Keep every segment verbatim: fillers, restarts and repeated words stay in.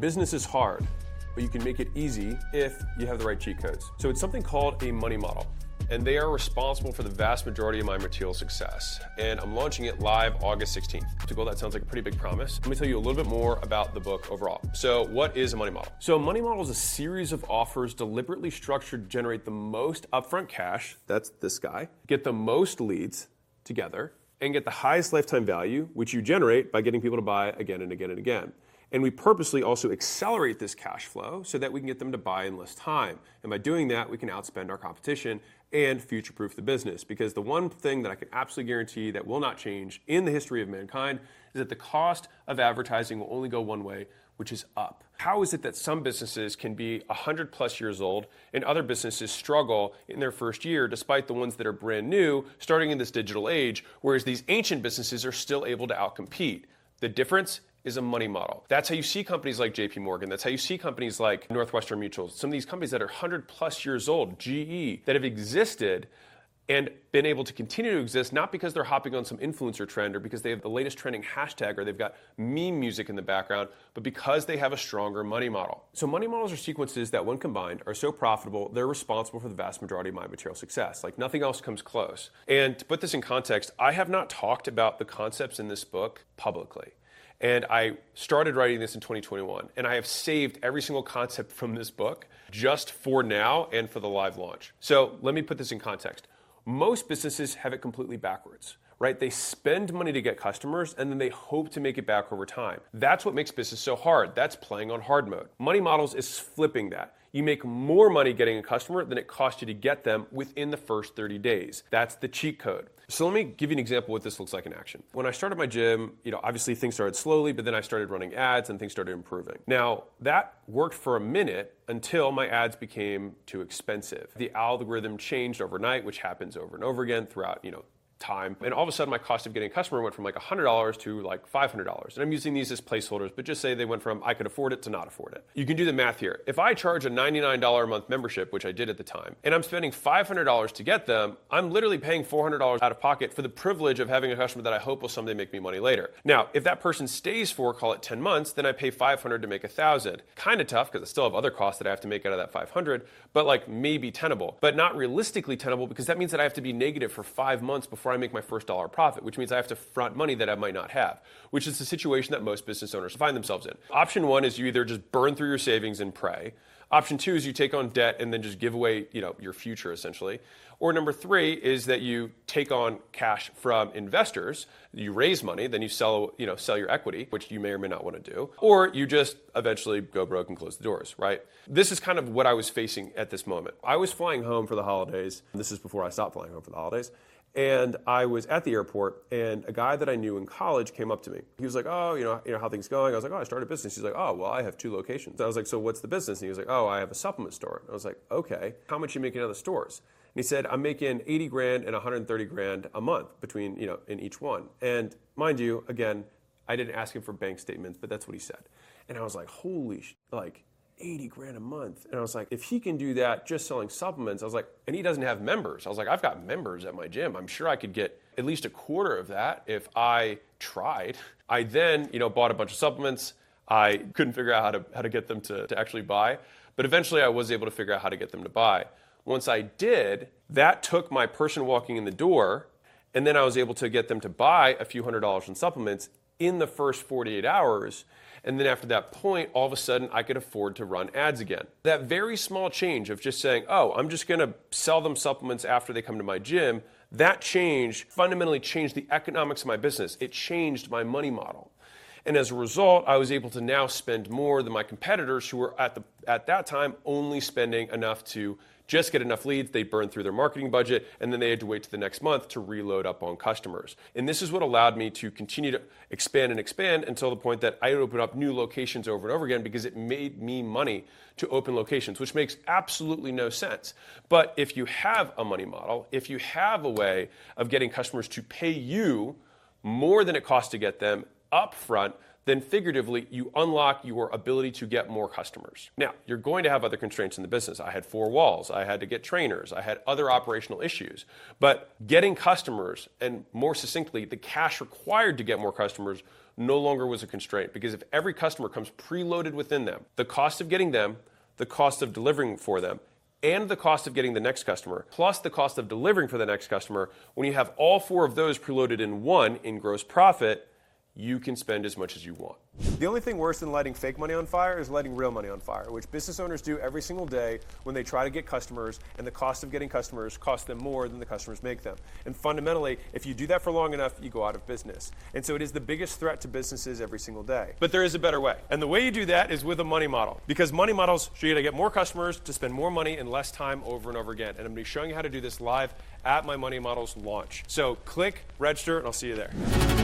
Business is hard, but you can make it easy if you have the right cheat codes. So it's something called a money model, and they are responsible for the vast majority of my material success. And I'm launching it live August sixteenth. To go, that sounds like a pretty big promise. Let me tell you a little bit more about the book overall. So what is a money model? So a money model is a series of offers deliberately structured to generate the most upfront cash, that's this guy, get the most leads together, and get the highest lifetime value, which you generate by getting people to buy again and again and again. And we purposely also accelerate this cash flow so that we can get them to buy in less time. And by doing that, we can outspend our competition and future-proof the business. Because the one thing that I can absolutely guarantee that will not change in the history of mankind is that the cost of advertising will only go one way, which is up. How is it that some businesses can be one hundred plus years old and other businesses struggle in their first year despite the ones that are brand new starting in this digital age, whereas these ancient businesses are still able to outcompete? The difference is a money model. That's how you see companies like J P Morgan. That's how you see companies like Northwestern Mutual. Some of these companies that are one hundred plus years old, G E, that have existed and been able to continue to exist, not because they're hopping on some influencer trend or because they have the latest trending hashtag or they've got meme music in the background, but because they have a stronger money model. So money models are sequences that when combined are so profitable, they're responsible for the vast majority of my material success. Like nothing else comes close. And to put this in context, I have not talked about the concepts in this book publicly. And I started writing this in twenty twenty-one, and I have saved every single concept from this book just for now and for the live launch. So let me put this in context. Most businesses have it completely backwards, right? They spend money to get customers, and then they hope to make it back over time. That's what makes business so hard. That's playing on hard mode. Money models is flipping that. You make more money getting a customer than it costs you to get them within the first thirty days. That's the cheat code. So let me give you an example of what this looks like in action. When I started my gym, you know, obviously things started slowly, but then I started running ads and things started improving. Now, that worked for a minute until my ads became too expensive. The algorithm changed overnight, which happens over and over again throughout, you know, time. And all of a sudden my cost of getting a customer went from like one hundred dollars to like five hundred dollars. And I'm using these as placeholders, but just say they went from I could afford it to not afford it. You can do the math here. If I charge a ninety-nine dollars a month membership, which I did at the time, and I'm spending five hundred dollars to get them, I'm literally paying four hundred dollars out of pocket for the privilege of having a customer that I hope will someday make me money later. Now, if that person stays for, call it ten months, then I pay five hundred dollars to make one thousand dollars. Kind of tough because I still have other costs that I have to make out of that five hundred dollars, but like maybe tenable, but not realistically tenable because that means that I have to be negative for five months before I make my first dollar profit, which means I have to front money that I might not have, which is the situation that most business owners find themselves in. Option one is you either just burn through your savings and pray. Option two is you take on debt and then just give away, you know, your future essentially. Or number three is that you take on cash from investors, you raise money, then you sell, you know, sell your equity, which you may or may not want to do. Or you just eventually go broke and close the doors, right? This is kind of what I was facing at this moment. I was flying home for the holidays. This is before I stopped flying home for the holidays. And I was at the airport, and a guy that I knew in college came up to me. He was like, oh, you know, you know how things going? I was like, oh, I started a business. He's like, oh, well, I have two locations. I was like, so what's the business? And he was like, oh, I have a supplement store. I was like, okay. How much are you making out of the stores? And he said, I'm making eighty grand and one hundred thirty grand a month between, you know, in each one. And mind you, again, I didn't ask him for bank statements, but that's what he said. And I was like, holy sh- like, eighty grand a month. And I was like, if he can do that just selling supplements, I was like, and he doesn't have members. I was like, I've got members at my gym. I'm sure I could get at least a quarter of that if I tried. I then, you know, bought a bunch of supplements. I couldn't figure out how to how to get them to, to actually buy. But eventually I was able to figure out how to get them to buy. Once I did, that took my person walking in the door, and then I was able to get them to buy a few hundred dollars in supplements in the first forty-eight hours. And then after that point, all of a sudden, I could afford to run ads again. That very small change of just saying, oh, I'm just going to sell them supplements after they come to my gym, that change fundamentally changed the economics of my business. It changed my money model. And as a result, I was able to now spend more than my competitors who were at the at that time only spending enough to just get enough leads. They burned through their marketing budget, and then they had to wait to the next month to reload up on customers. And this is what allowed me to continue to expand and expand until the point that I would open up new locations over and over again because it made me money to open locations, which makes absolutely no sense. But if you have a money model, if you have a way of getting customers to pay you more than it costs to get them up front, then figuratively, you unlock your ability to get more customers. Now, you're going to have other constraints in the business. I had four walls. I had to get trainers. I had other operational issues. But getting customers, and more succinctly, the cash required to get more customers, no longer was a constraint, because if every customer comes preloaded within them, the cost of getting them, the cost of delivering for them, and the cost of getting the next customer, plus the cost of delivering for the next customer, when you have all four of those preloaded in one in gross profit, you can spend as much as you want. The only thing worse than lighting fake money on fire is lighting real money on fire, which business owners do every single day when they try to get customers, and the cost of getting customers costs them more than the customers make them. And fundamentally, if you do that for long enough, you go out of business. And so it is the biggest threat to businesses every single day. But there is a better way. And the way you do that is with a money model, because money models show you how to get more customers to spend more money in less time over and over again. And I'm going to be showing you how to do this live at my Money Models launch. So click, register, and I'll see you there.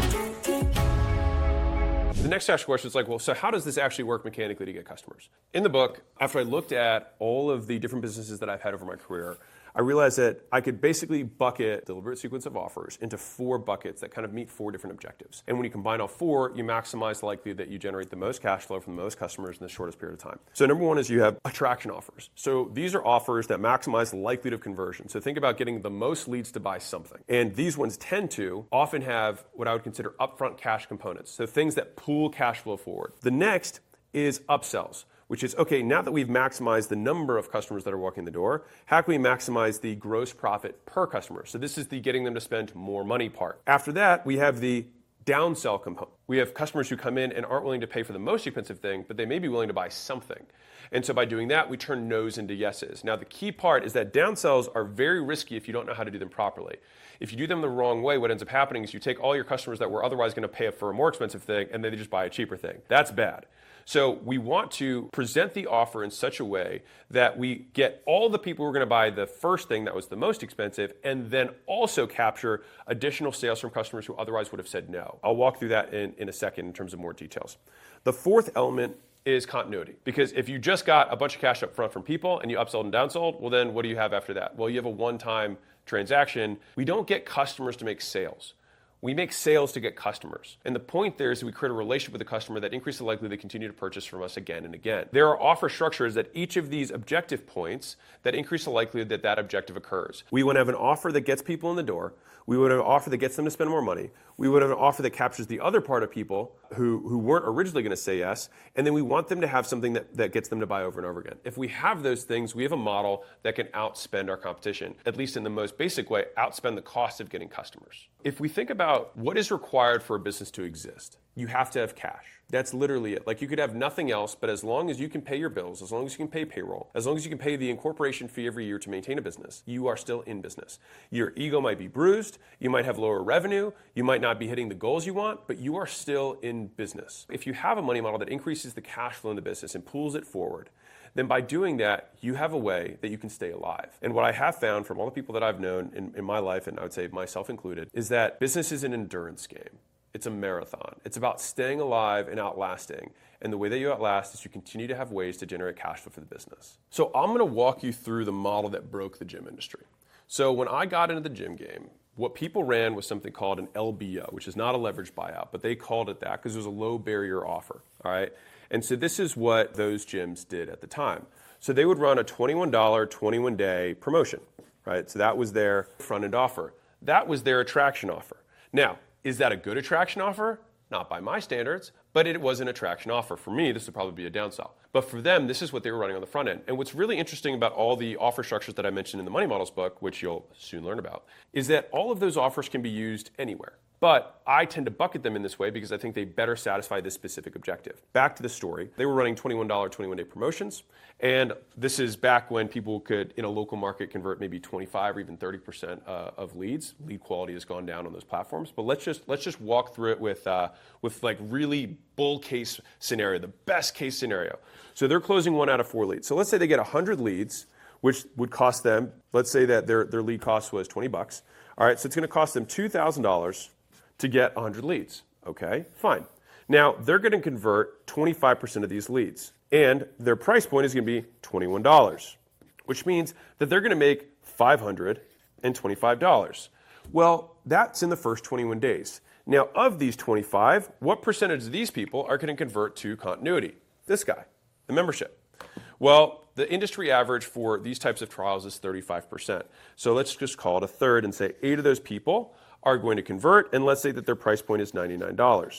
The next actual question is like, well, so how does this actually work mechanically to get customers? In the book, after I looked at all of the different businesses that I've had over my career, I realized that I could basically bucket the deliberate sequence of offers into four buckets that kind of meet four different objectives. And when you combine all four, you maximize the likelihood that you generate the most cash flow from the most customers in the shortest period of time. So number one is you have attraction offers. So these are offers that maximize the likelihood of conversion. So think about getting the most leads to buy something. And these ones tend to often have what I would consider upfront cash components. So things that pull cash flow forward. The next is upsells, which is, okay, now that we've maximized the number of customers that are walking the door, how can we maximize the gross profit per customer? So this is the getting them to spend more money part. After that, we have the downsell component. We have customers who come in and aren't willing to pay for the most expensive thing, but they may be willing to buy something. And so by doing that, we turn no's into yeses. Now, the key part is that downsells are very risky if you don't know how to do them properly. If you do them the wrong way, what ends up happening is you take all your customers that were otherwise going to pay for a more expensive thing, and then they just buy a cheaper thing. That's bad. So we want to present the offer in such a way that we get all the people who are going to buy the first thing that was the most expensive, and then also capture additional sales from customers who otherwise would have said no. I'll walk through that in, in a second in terms of more details. The fourth element is continuity. Because if you just got a bunch of cash up front from people and you upsold and downsold, well then what do you have after that? Well, you have a one-time transaction. We don't get customers to make sales. We make sales to get customers. And the point there is that we create a relationship with the customer that increases the likelihood they continue to purchase from us again and again. There are offer structures at each of these objective points that increase the likelihood that that objective occurs. We want to have an offer that gets people in the door. We would have an offer that gets them to spend more money. We would have an offer that captures the other part of people who, who weren't originally going to say yes. And then we want them to have something that, that gets them to buy over and over again. If we have those things, we have a model that can outspend our competition, at least in the most basic way, outspend the cost of getting customers. If we think about what is required for a business to exist, you have to have cash. That's literally it. Like you could have nothing else, but as long as you can pay your bills, as long as you can pay payroll, as long as you can pay the incorporation fee every year to maintain a business, you are still in business. Your ego might be bruised, you might have lower revenue, you might not be hitting the goals you want, but you are still in business. If you have a money model that increases the cash flow in the business and pulls it forward, then by doing that, you have a way that you can stay alive. And what I have found from all the people that I've known in, in my life, and I would say myself included, is that business is an endurance game. It's a marathon. It's about staying alive and outlasting. And the way that you outlast is you continue to have ways to generate cash flow for the business. So I'm going to walk you through the model that broke the gym industry. So when I got into the gym game, what people ran was something called an L B O, which is not a leveraged buyout, but they called it that because it was a low barrier offer. All right. And so this is what those gyms did at the time. So they would run a twenty-one dollar, twenty-one day promotion, right? So that was their front end offer. That was their attraction offer. Now, is that a good attraction offer? Not by my standards, but it was an attraction offer. For me, this would probably be a downsell. But for them, this is what they were running on the front end. And what's really interesting about all the offer structures that I mentioned in the Money Models book, which you'll soon learn about, is that all of those offers can be used anywhere. But I tend to bucket them in this way because I think they better satisfy this specific objective. Back to the story. They were running twenty-one dollar, twenty-one day promotions. And this is back when people could, in a local market, convert maybe twenty-five or even thirty percent uh, of leads. Lead quality has gone down on those platforms. But let's just let's just walk through it with, uh, with like really bull case scenario, the best case scenario. So they're closing one out of four leads. So let's say they get one hundred leads, which would cost them, let's say that their, their lead cost was twenty bucks. All right, so it's going to cost them two thousand dollars to get one hundred leads. Okay, fine. Now, they're going to convert twenty-five percent of these leads, and their price point is going to be twenty-one dollars, which means that they're going to make five hundred twenty-five dollars. Well, that's in the first twenty-one days. Now, of these twenty-five, what percentage of these people are going to convert to continuity? This guy, the membership. Well, the industry average for these types of trials is thirty-five percent. So let's just call it a third and say eight of those people are going to convert, and let's say that their price point is ninety-nine dollars.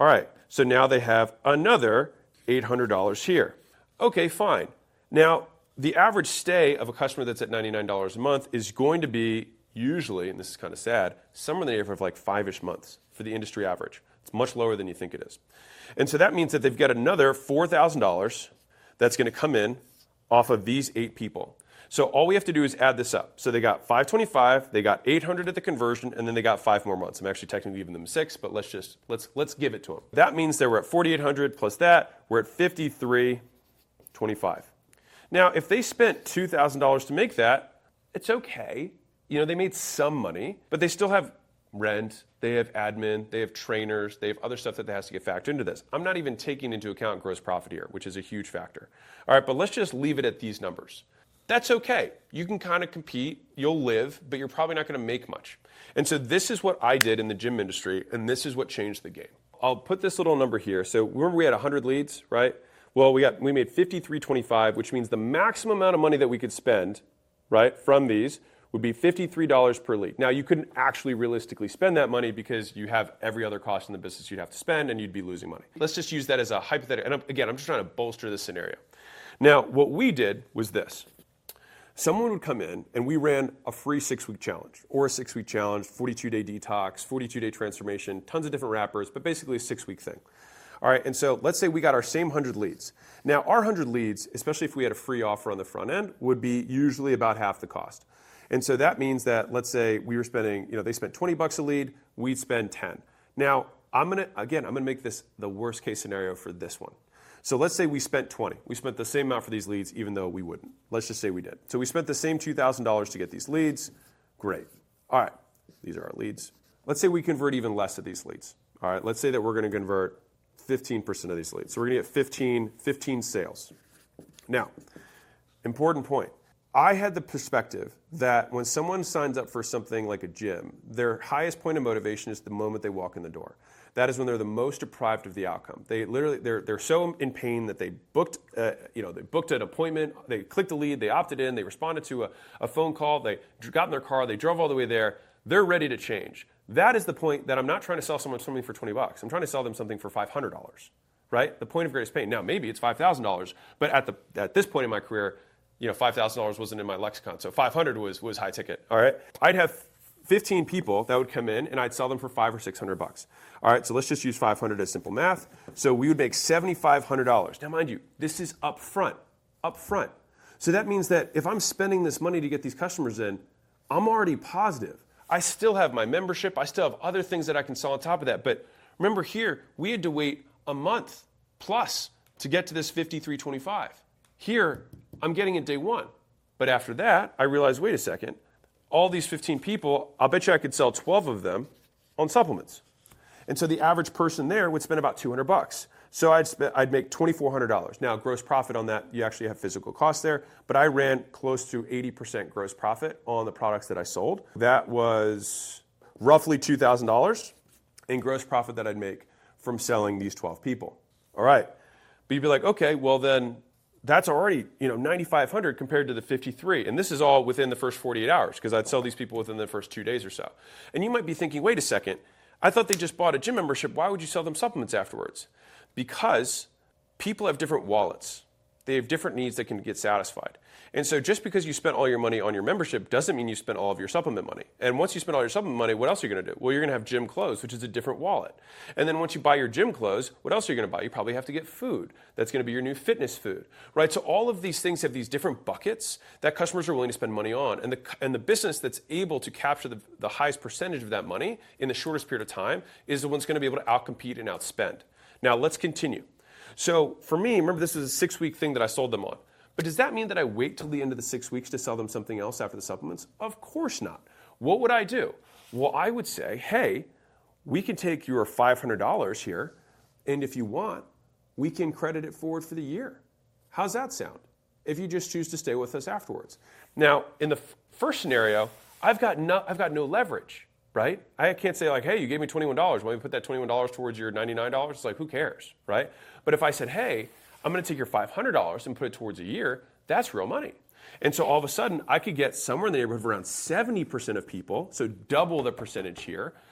All right, so now they have another eight hundred dollars here. Okay, fine. Now, the average stay of a customer that's at ninety-nine dollars a month is going to be usually, and this is kind of sad, somewhere in the neighborhood of like five-ish months for the industry average. It's much lower than you think it is. And so that means that they've got another four thousand dollars that's going to come in off of these eight people. So all we have to do is add this up. So they got five twenty-five, they got eight hundred at the conversion, and then they got five more months. I'm actually technically giving them six, but let's just, let's let's give it to them. That means they were at forty-eight hundred plus that, we're at fifty-three twenty-five. Now, if they spent two thousand dollars to make that, it's okay. You know, they made some money, but they still have rent, they have admin, they have trainers, they have other stuff that has to get factored into this. I'm not even taking into account gross profit here, which is a huge factor. All right, but let's just leave it at these numbers. That's okay. You can kind of compete, you'll live, but you're probably not going to make much. And so this is what I did in the gym industry, and this is what changed the game. I'll put this little number here. So remember we had one hundred leads, right? Well, we got we made fifty-three twenty-five, which means the maximum amount of money that we could spend, right, from these would be fifty-three dollars per lead. Now, you couldn't actually realistically spend that money because you have every other cost in the business you'd have to spend and you'd be losing money. Let's just use that as a hypothetical. And again, I'm just trying to bolster this scenario. Now, what we did was this. Someone would come in and we ran a free six-week challenge or a six-week challenge, forty-two day detox, forty-two day transformation, tons of different wrappers, but basically a six-week thing. All right, and so let's say we got our same one hundred leads. Now, our one hundred leads, especially if we had a free offer on the front end, would be usually about half the cost. And so that means that, let's say we were spending, you know, they spent twenty bucks a lead, we'd spend ten. Now, I'm going to, again, I'm going to make this the worst case scenario for this one. So let's say we spent twenty. We spent the same amount for these leads, even though we wouldn't. Let's just say we did. So we spent the same two thousand dollars to get these leads. Great. All right, these are our leads. Let's say we convert even less of these leads. All right, let's say that we're going to convert fifteen percent of these leads. So we're going to get fifteen, fifteen sales. Now, important point. I had the perspective that when someone signs up for something like a gym, their highest point of motivation is the moment they walk in the door. That is when they're the most deprived of the outcome. They literally, they're they're so in pain that they booked, uh, you know, they booked an appointment, they clicked a lead, they opted in, they responded to a, a phone call, they got in their car, they drove all the way there. They're ready to change. That is the point that I'm not trying to sell someone something for twenty bucks. I'm trying to sell them something for five hundred dollars, right? The point of greatest pain. Now, maybe it's five thousand dollars, but at the at this point in my career, you know, five thousand dollars wasn't in my lexicon, so five hundred was was high ticket. All right, I'd have fifteen people that would come in, and I'd sell them for five or six hundred bucks. All right, so let's just use five hundred as simple math. So we would make seventy-five hundred dollars. Now, mind you, this is up front, up front. So that means that if I'm spending this money to get these customers in, I'm already positive. I still have my membership. I still have other things that I can sell on top of that. But remember here, we had to wait a month plus to get to this fifty-three twenty-five. Here, I'm getting it day one. But after that, I realized, wait a second, all these fifteen people, I'll bet you I could sell twelve of them on supplements. And so the average person there would spend about two hundred bucks. So I'd, spend, I'd make twenty-four hundred dollars. Now, gross profit on that, you actually have physical costs there, but I ran close to eighty percent gross profit on the products that I sold. That was roughly two thousand dollars in gross profit that I'd make from selling these twelve people. All right. But you'd be like, okay, well then, that's already, you know, ninety-five hundred compared to the fifty-three. And this is all within the first forty-eight hours because I'd sell these people within the first two days or so. And you might be thinking, wait a second, I thought they just bought a gym membership. Why would you sell them supplements afterwards? Because people have different wallets. They have different needs that can get satisfied. And so just because you spent all your money on your membership doesn't mean you spent all of your supplement money. And once you spend all your supplement money, what else are you going to do? Well, you're going to have gym clothes, which is a different wallet. And then once you buy your gym clothes, what else are you going to buy? You probably have to get food. That's going to be your new fitness food, right? So all of these things have these different buckets that customers are willing to spend money on. And the, and the business that's able to capture the, the highest percentage of that money in the shortest period of time is the one that's going to be able to outcompete and outspend. Now, let's continue. So for me, remember this is a six-week thing that I sold them on. But does that mean that I wait till the end of the six weeks to sell them something else after the supplements? Of course not. What would I do? Well, I would say, hey, we can take your five hundred dollars here, and if you want, we can credit it forward for the year. How's that sound? If you just choose to stay with us afterwards. Now, in the f- first scenario, I've got no, I've got no leverage, right? I can't say like, hey, you gave me twenty-one dollars. Why don't you put that twenty-one dollars towards your ninety-nine dollars? It's like, who cares, right? But if I said, hey, I'm going to take your five hundred dollars and put it towards a year, that's real money. And so all of a sudden, I could get somewhere in the neighborhood of around seventy percent of people, so double the percentage here,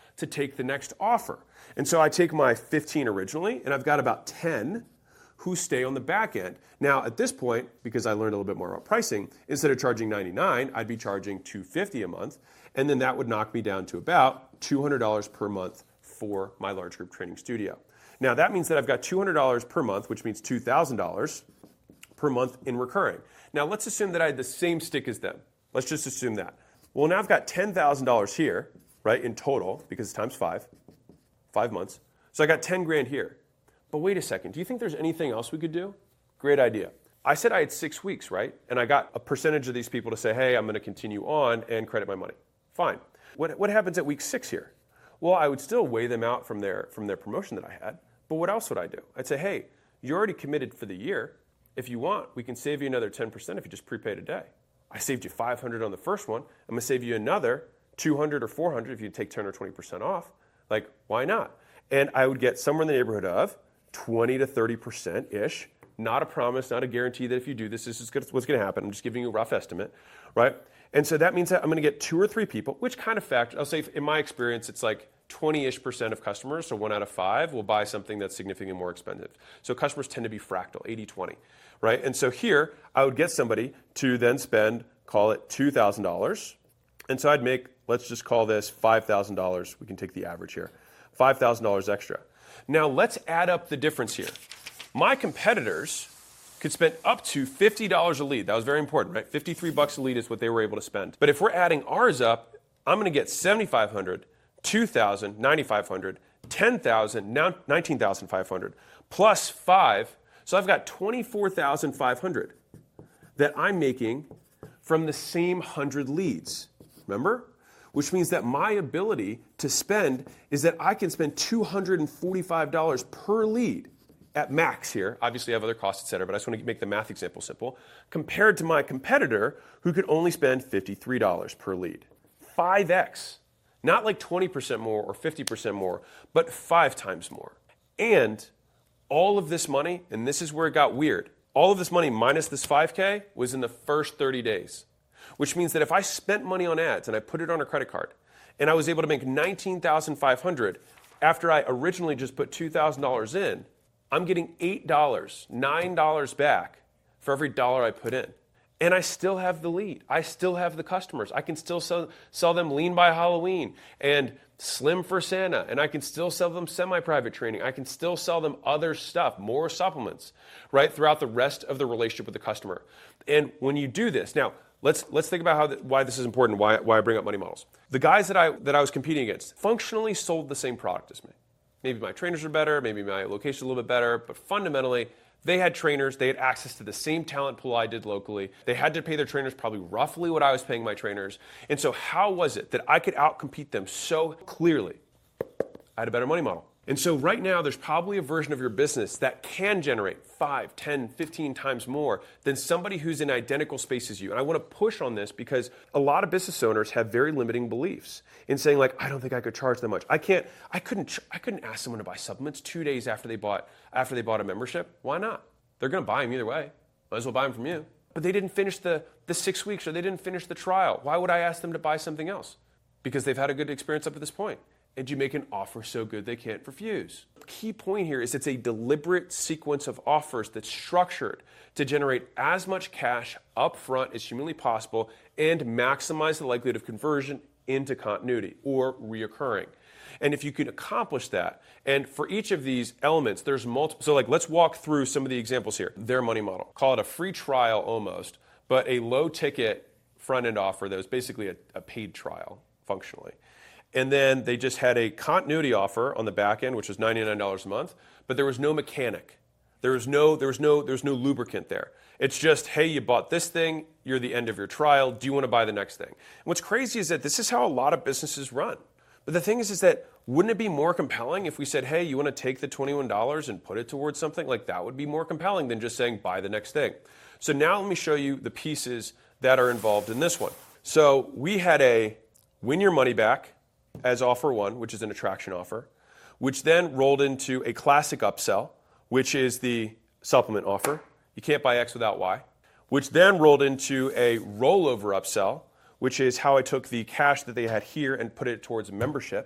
to take the next offer. And so I take my fifteen originally, and I've got about ten who stay on the back end. Now, at this point, because I learned a little bit more about pricing, instead of charging ninety-nine dollars, I'd be charging two hundred fifty dollars a month, and then that would knock me down to about two hundred dollars per month for my large group training studio. Now, that means that I've got two hundred dollars per month, which means two thousand dollars per month in recurring. Now, let's assume that I had the same stick as them. Let's just assume that. Well, now I've got ten thousand dollars here, right, in total, because it's times five, five months. So I got ten grand here. But wait a second, do you think there's anything else we could do? Great idea. I said I had six weeks, right? And I got a percentage of these people to say, hey, I'm going to continue on and credit my money. Fine. What, what happens at week six here? Well, I would still weigh them out from their, from their promotion that I had. But what else would I do? I'd say, hey, you're already committed for the year. If you want, we can save you another ten percent if you just prepay today. I saved you five hundred on the first one. I'm going to save you another two hundred or four hundred if you take ten or twenty percent off. Like, why not? And I would get somewhere in the neighborhood of twenty to thirty percent-ish. Not a promise, not a guarantee that if you do this, this is what's going to happen. I'm just giving you a rough estimate, right? And so that means that I'm going to get two or three people, which kind of fact, I'll say in my experience, it's like twenty-ish percent of customers, so one out of five, will buy something that's significantly more expensive. So customers tend to be fractal, eighty twenty, right? And so here, I would get somebody to then spend, call it two thousand dollars. And so I'd make, let's just call this five thousand dollars. We can take the average here. five thousand dollars extra. Now let's add up the difference here. My competitors could spend up to fifty dollars a lead. That was very important, right? fifty-three bucks a lead is what they were able to spend. But if we're adding ours up, I'm going to get seventy-five hundred, two thousand, ninety-five hundred, ten thousand, now nineteen thousand five hundred, plus five. So I've got twenty-four thousand five hundred that I'm making from the same one hundred leads. Remember? Which means that my ability to spend is that I can spend two hundred forty-five dollars per lead at max here. Obviously, I have other costs, et cetera, but I just want to make the math example simple. Compared to my competitor who could only spend fifty-three dollars per lead. five x. Not like twenty percent more or fifty percent more, but five times more. And all of this money, and this is where it got weird, all of this money minus this five K was in the first thirty days. Which means that if I spent money on ads and I put it on a credit card and I was able to make nineteen thousand five hundred dollars after I originally just put two thousand dollars in, I'm getting eight dollars, nine dollars back for every dollar I put in. And I still have the lead. I still have the customers. I can still sell, sell them Lean by Halloween and Slim for Santa, and I can still sell them semi-private training. I can still sell them other stuff, more supplements, right, throughout the rest of the relationship with the customer. And when you do this, now, Let's let's think about how the, why this is important, why why I bring up money models. The guys that I that I was competing against functionally sold the same product as me. Maybe my trainers are better, maybe my location is a little bit better, but fundamentally, they had trainers, they had access to the same talent pool I did locally. They had to pay their trainers probably roughly what I was paying my trainers. And so how was it that I could outcompete them so clearly? I had a better money model. And so right now, there's probably a version of your business that can generate five, ten, fifteen times more than somebody who's in identical space as you. And I want to push on this because a lot of business owners have very limiting beliefs in saying, like, I don't think I could charge that much. I can't, I couldn't, I couldn't ask someone to buy supplements two days after they bought, after they bought a membership. Why not? They're going to buy them either way. Might as well buy them from you. But they didn't finish the, the six weeks or they didn't finish the trial. Why would I ask them to buy something else? Because they've had a good experience up to this point. And you make an offer so good they can't refuse. The key point here is it's a deliberate sequence of offers that's structured to generate as much cash up front as humanly possible and maximize the likelihood of conversion into continuity or reoccurring. And if you can accomplish that, and for each of these elements, there's multiple. So like, let's walk through some of the examples here. Their money model. Call it a free trial almost, but a low ticket front end offer that was basically a, a paid trial functionally. And then they just had a continuity offer on the back end, which was ninety-nine dollars a month, but there was no mechanic. There was no, there was no, there was no lubricant there. It's just, hey, you bought this thing, you're the end of your trial, do you want to buy the next thing? And what's crazy is that this is how a lot of businesses run. But the thing is, is that wouldn't it be more compelling if we said, hey, you want to take the twenty-one dollars and put it towards something? Like that would be more compelling than just saying, buy the next thing. So now let me show you the pieces that are involved in this one. So we had a win your money back as offer one, which is an attraction offer, which then rolled into a classic upsell, which is the supplement offer. You can't buy X without Y, which then rolled into a rollover upsell, which is how I took the cash that they had here and put it towards membership. So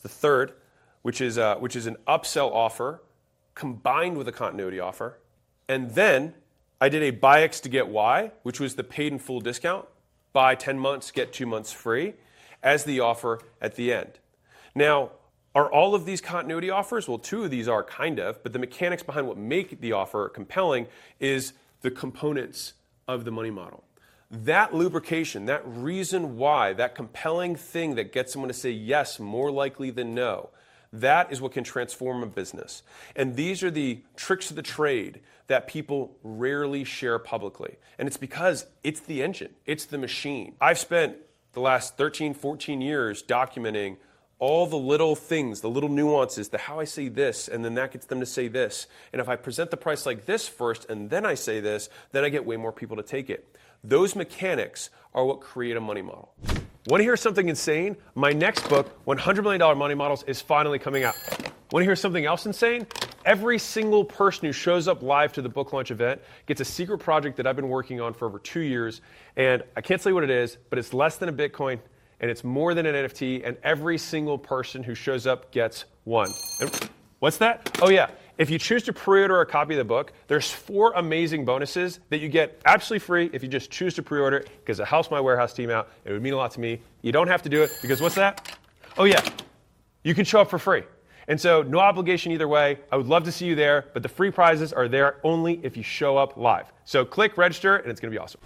the third, which is, uh, which is an upsell offer combined with a continuity offer. And then I did a buy X to get Y, which was the paid in full discount. Buy ten months, get two months free as the offer at the end. Now, are all of these continuity offers? Well, two of these are kind of, but the mechanics behind what make the offer compelling is the components of the money model. That lubrication, that reason why, that compelling thing that gets someone to say yes more likely than no, that is what can transform a business. And these are the tricks of the trade that people rarely share publicly. And it's because it's the engine, it's the machine. I've spent the last thirteen, fourteen years documenting all the little things, the little nuances, the how I say this, and then that gets them to say this. And if I present the price like this first, and then I say this, then I get way more people to take it. Those mechanics are what create a money model. Want to hear something insane? My next book, one hundred million dollars Money Models, is finally coming out. Want to hear something else insane? Every single person who shows up live to the book launch event gets a secret project that I've been working on for over two years. And I can't tell you what it is, but it's less than a Bitcoin, and it's more than an N F T, and every single person who shows up gets one. And what's that? Oh yeah, if you choose to pre-order a copy of the book, there's four amazing bonuses that you get absolutely free if you just choose to pre-order it, because it helps my warehouse team out. It would mean a lot to me. You don't have to do it, because what's that? Oh yeah, you can show up for free. And so no obligation either way. I would love to see you there, but the free prizes are there only if you show up live. So click register, and it's going to be awesome.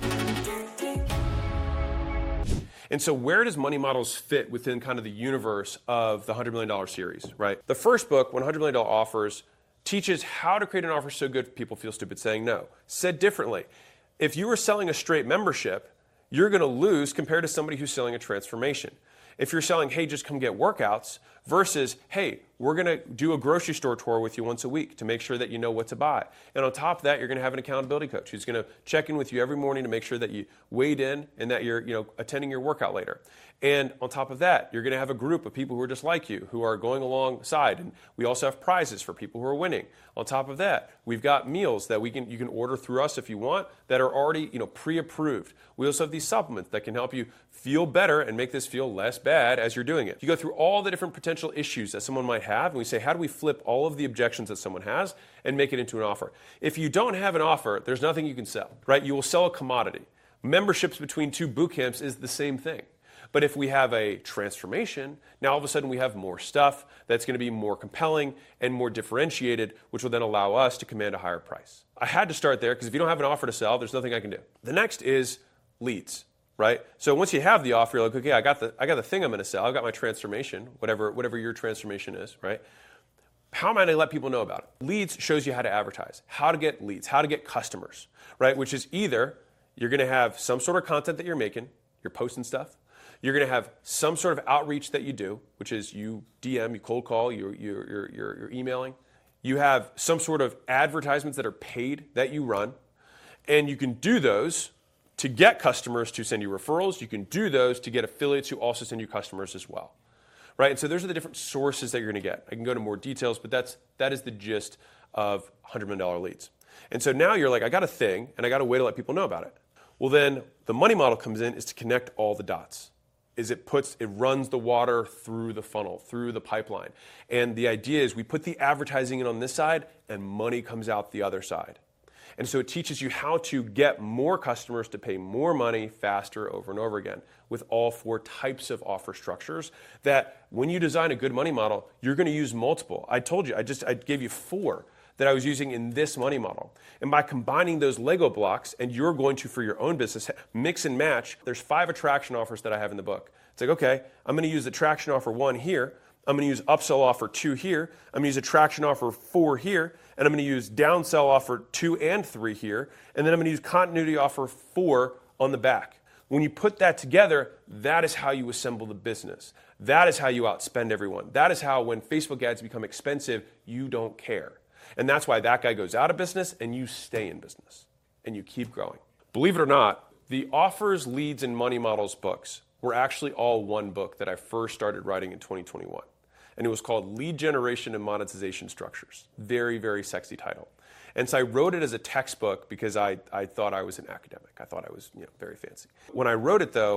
And so where does Money Models fit within kind of the universe of the one hundred million dollars series, right? The first book, one hundred million dollars Offers, teaches how to create an offer so good people feel stupid saying no. Said differently, if you were selling a straight membership, you're going to lose compared to somebody who's selling a transformation. If you're selling, hey, just come get workouts, versus, hey, we're going to do a grocery store tour with you once a week to make sure that you know what to buy. And on top of that, you're going to have an accountability coach who's going to check in with you every morning to make sure that you weighed in and that you're, you know, attending your workout later. And on top of that, you're going to have a group of people who are just like you, who are going alongside. And we also have prizes for people who are winning. On top of that, we've got meals that we can you can order through us if you want that are already, you know, pre-approved. We also have these supplements that can help you feel better and make this feel less bad as you're doing it. You go through all the different potential issues that someone might have, and we say, how do we flip all of the objections that someone has and make it into an offer? If you don't have an offer, there's nothing you can sell, right? You will sell a commodity. Memberships between two boot camps is the same thing. But if we have a transformation, now all of a sudden we have more stuff that's going to be more compelling and more differentiated, which will then allow us to command a higher price. I had to start there because if you don't have an offer to sell, there's nothing I can do. The next is leads, right? So once you have the offer, you're like, okay, I got the I got the thing I'm going to sell. I've got my transformation, whatever whatever your transformation is, right? How am I going to let people know about it? Leads shows you how to advertise, how to get leads, how to get customers, right? Which is either you're going to have some sort of content that you're making, you're posting stuff. You're going to have some sort of outreach that you do, which is you D M, you cold call, you're, you're, you're, you're emailing. You have some sort of advertisements that are paid that you run. And you can do those to get customers to send you referrals. You can do those to get affiliates who also send you customers as well. Right? And so those are the different sources that you're going to get. I can go into more details, but that's, that is the gist of one hundred million dollars leads. And so now you're like, I got a thing, and I got a way to let people know about it. Well, then the money model comes in is to connect all the dots. Is it puts it runs the water through the funnel, through the pipeline. And the idea is we put the advertising in on this side and money comes out the other side. And so it teaches you how to get more customers to pay more money faster over and over again with all four types of offer structures that when you design a good money model, you're going to use multiple. I told you, I just I gave you four that I was using in this money model. And by combining those Lego blocks, and you're going to, for your own business, mix and match, there's five attraction offers that I have in the book. It's like, okay, I'm gonna use attraction offer one here, I'm gonna use upsell offer two here, I'm gonna use attraction offer four here, and I'm gonna use downsell offer two and three here, and then I'm gonna use continuity offer four on the back. When you put that together, that is how you assemble the business. That is how you outspend everyone. That is how when Facebook ads become expensive, you don't care. And that's why that guy goes out of business and you stay in business and you keep growing. Believe it or not, the Offers, Leads, and Money Models books were actually all one book that I first started writing in twenty twenty-one. And it was called Lead Generation and Monetization Structures. Very, very sexy title. And so I wrote it as a textbook because I, I thought I was an academic. I thought I was, you know, very fancy. When I wrote it though,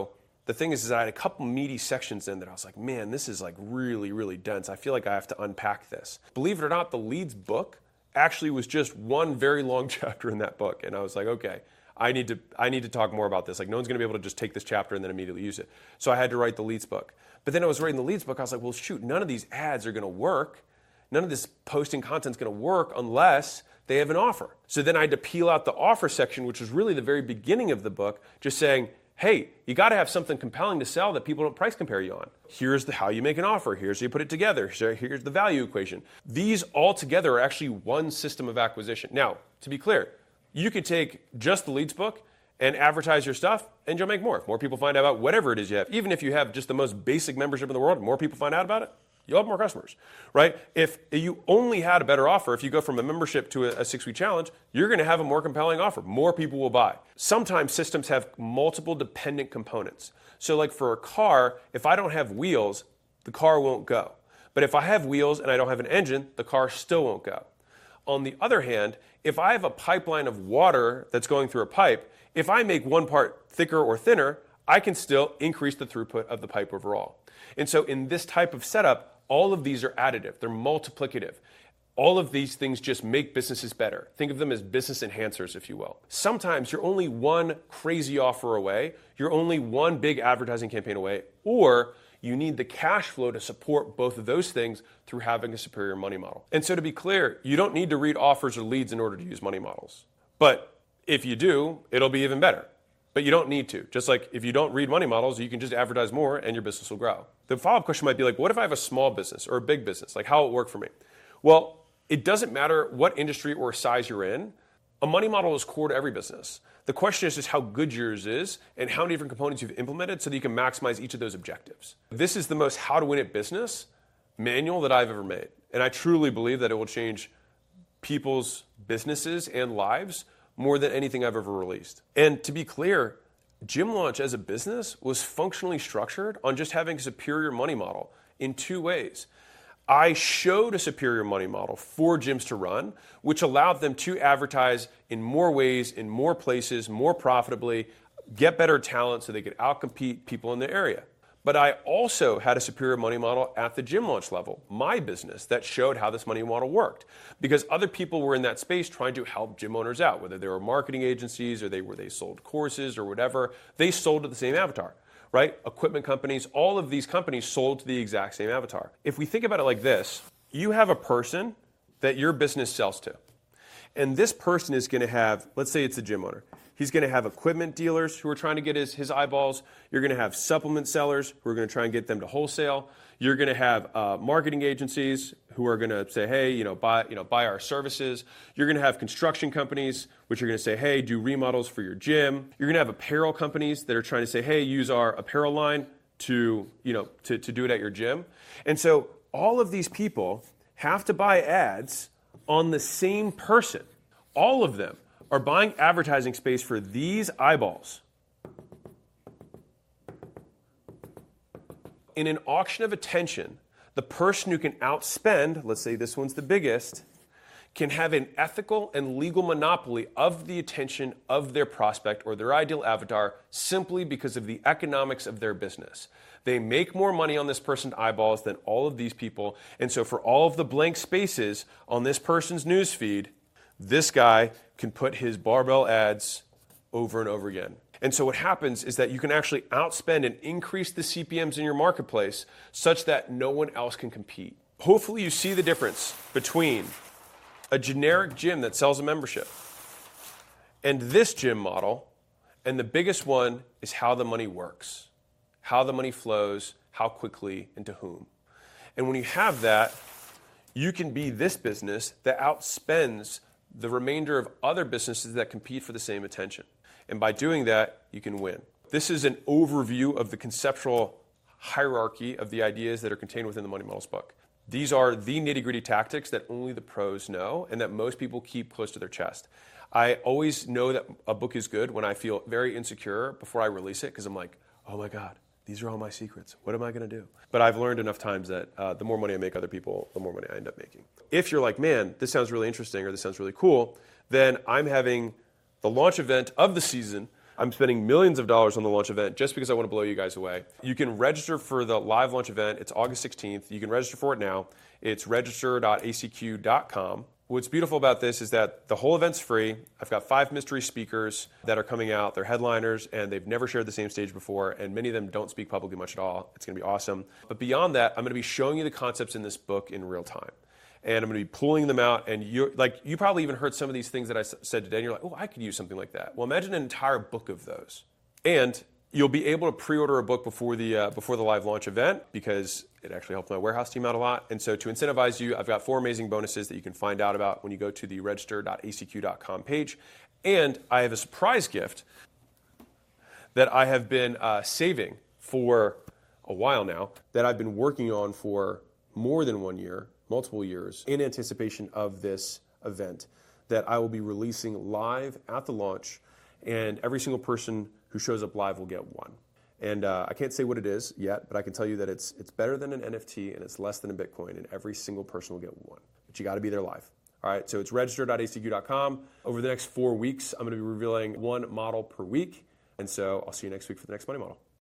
the thing is, is that I had a couple meaty sections in that I was like, man, this is like really, really dense. I feel like I have to unpack this. Believe it or not, the Leads book actually was just one very long chapter in that book. And I was like, okay, I need to I need to talk more about this. Like, no one's going to be able to just take this chapter and then immediately use it. So I had to write the Leads book. But then I was writing the Leads book. I was like, well, shoot, none of these ads are going to work. None of this posting content's going to work unless they have an offer. So then I had to peel out the offer section, which was really the very beginning of the book, just saying, hey, you got to have something compelling to sell that people don't price compare you on. Here's the, how you make an offer. Here's how you put it together. Here's the value equation. These all together are actually one system of acquisition. Now, to be clear, you could take just the Leads book and advertise your stuff, and you'll make more. If more people find out about whatever it is you have, even if you have just the most basic membership in the world, more people find out about it, you'll have more customers, right? If you only had a better offer, if you go from a membership to a, a six-week challenge, you're going to have a more compelling offer. More people will buy. Sometimes systems have multiple dependent components. So like for a car, if I don't have wheels, the car won't go. But if I have wheels and I don't have an engine, the car still won't go. On the other hand, if I have a pipeline of water that's going through a pipe, if I make one part thicker or thinner, I can still increase the throughput of the pipe overall. And so in this type of setup, all of these are additive. They're multiplicative. All of these things just make businesses better. Think of them as business enhancers, if you will. Sometimes you're only one crazy offer away. You're only one big advertising campaign away, or you need the cash flow to support both of those things through having a superior money model. And so to be clear, you don't need to read offers or leads in order to use money models. But if you do, it'll be even better. But you don't need to. Just like if you don't read money models, you can just advertise more and your business will grow. The follow-up question might be like, what if I have a small business or a big business? Like, how will it work for me? Well, it doesn't matter what industry or size you're in. A money model is core to every business. The question is just how good yours is and how many different components you've implemented so that you can maximize each of those objectives. This is the most how to win at business manual that I've ever made. And I truly believe that it will change people's businesses and lives more than anything I've ever released. And to be clear, Gym Launch as a business was functionally structured on just having a superior money model in two ways. I showed a superior money model for gyms to run, which allowed them to advertise in more ways, in more places, more profitably, get better talent so they could outcompete people in the area. But I also had a superior money model at the Gym Launch level, my business, that showed how this money model worked. Because other people were in that space trying to help gym owners out, whether they were marketing agencies or they were they sold courses or whatever. They sold to the same avatar, right? Equipment companies, all of these companies sold to the exact same avatar. If we think about it like this, you have a person that your business sells to. And this person is going to have, let's say it's a gym owner. He's going to have equipment dealers who are trying to get his, his eyeballs. You're going to have supplement sellers who are going to try and get them to wholesale. You're going to have uh, marketing agencies who are going to say, hey, you know, buy, you know, buy our services. You're going to have construction companies which are going to say, hey, do remodels for your gym. You're going to have apparel companies that are trying to say, hey, use our apparel line to, you know, to, to do it at your gym. And so all of these people have to buy ads on the same person. All of them are buying advertising space for these eyeballs. In an auction of attention, the person who can outspend, let's say this one's the biggest, can have an ethical and legal monopoly of the attention of their prospect or their ideal avatar simply because of the economics of their business. They make more money on this person's eyeballs than all of these people, and so for all of the blank spaces on this person's newsfeed, this guy can put his barbell ads over and over again. And so what happens is that you can actually outspend and increase the C P Ms in your marketplace such that no one else can compete. Hopefully you see the difference between a generic gym that sells a membership and this gym model, and the biggest one is how the money works, how the money flows, how quickly, and to whom. And when you have that, you can be this business that outspends the remainder of other businesses that compete for the same attention. And by doing that, you can win. This is an overview of the conceptual hierarchy of the ideas that are contained within the Money Models book. These are the nitty-gritty tactics that only the pros know and that most people keep close to their chest. I always know that a book is good when I feel very insecure before I release it because I'm like, oh my God, these are all my secrets. What am I going to do? But I've learned enough times that uh, the more money I make other people, the more money I end up making. If you're like, man, this sounds really interesting or this sounds really cool, then I'm having the launch event of the season. I'm spending millions of dollars on the launch event just because I want to blow you guys away. You can register for the live launch event. It's August sixteenth. You can register for it now. It's register dot A C Q dot com. What's beautiful about this is that the whole event's free. I've got five mystery speakers that are coming out. They're headliners, and they've never shared the same stage before, and many of them don't speak publicly much at all. It's going to be awesome. But beyond that, I'm going to be showing you the concepts in this book in real time. And I'm going to be pulling them out, and you like you probably even heard some of these things that I s- said today, and you're like, oh, I could use something like that. Well, imagine an entire book of those. And you'll be able to pre-order a book before the uh, before the live launch event because it actually helped my warehouse team out a lot. And so to incentivize you, I've got four amazing bonuses that you can find out about when you go to the register dot A C Q dot com page. And I have a surprise gift that I have been uh, saving for a while now, that I've been working on for more than one year, multiple years, in anticipation of this event that I will be releasing live at the launch, and every single person who shows up live will get one. And uh, I can't say what it is yet, but I can tell you that it's it's better than an N F T and it's less than a Bitcoin, and every single person will get one. But you got to be there live. All right, so it's register dot A C Q dot com. Over the next four weeks, I'm going to be revealing one model per week. And so I'll see you next week for the next money model.